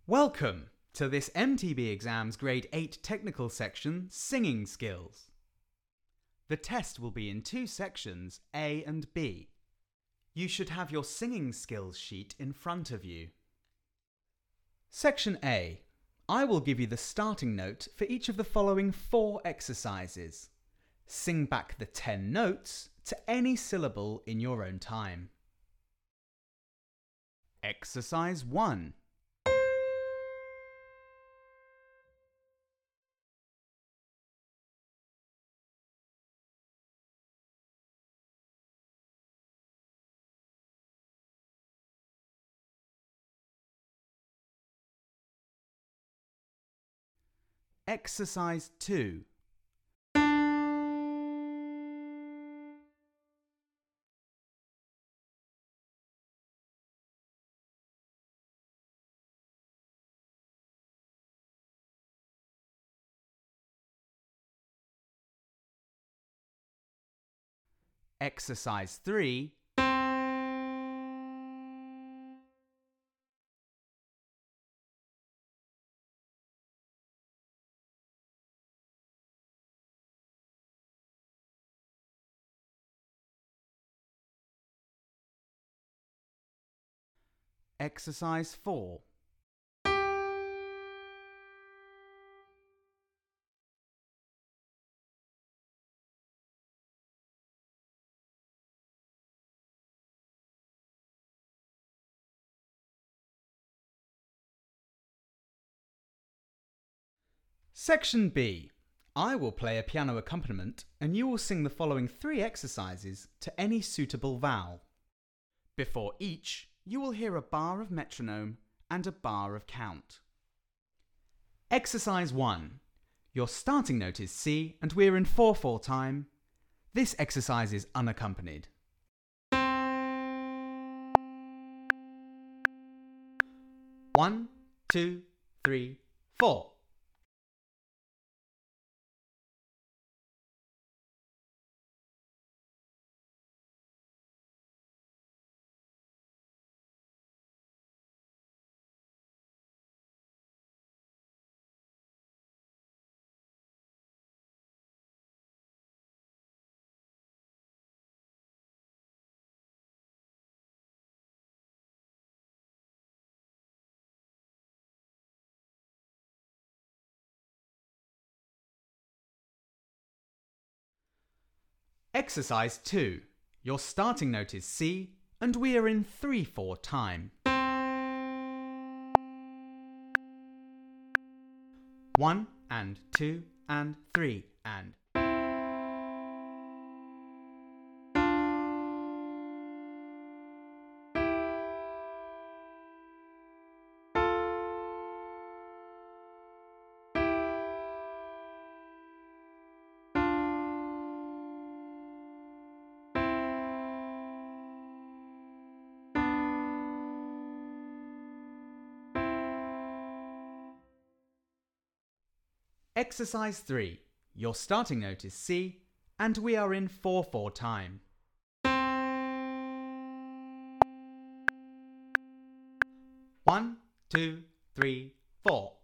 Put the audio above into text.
Welcome to this MTB Exams Grade 8 technical section, Singing Skills. The test will be in two sections, A and B. You should have your singing skills sheet in front of you. Section A. I will give you the starting note for each of the following 4 exercises. Sing back the 10 notes to any syllable in your own time. Exercise 1. Exercise 2. Exercise 3. Exercise 4. Section B. I will play a piano accompaniment and you will sing the following 3 exercises to any suitable vowel. Before each, you will hear a bar of metronome and a bar of count. Exercise 1. Your starting note is C and we're in 4/4 time. This exercise is unaccompanied. 1, 2, 3, 4. Exercise 2. Your starting note is C and we are in 3/4 time. 1 and 2 and 3 and. Exercise 3. Your starting note is C and we are in 4/4 time. 1, 2, 3, 4.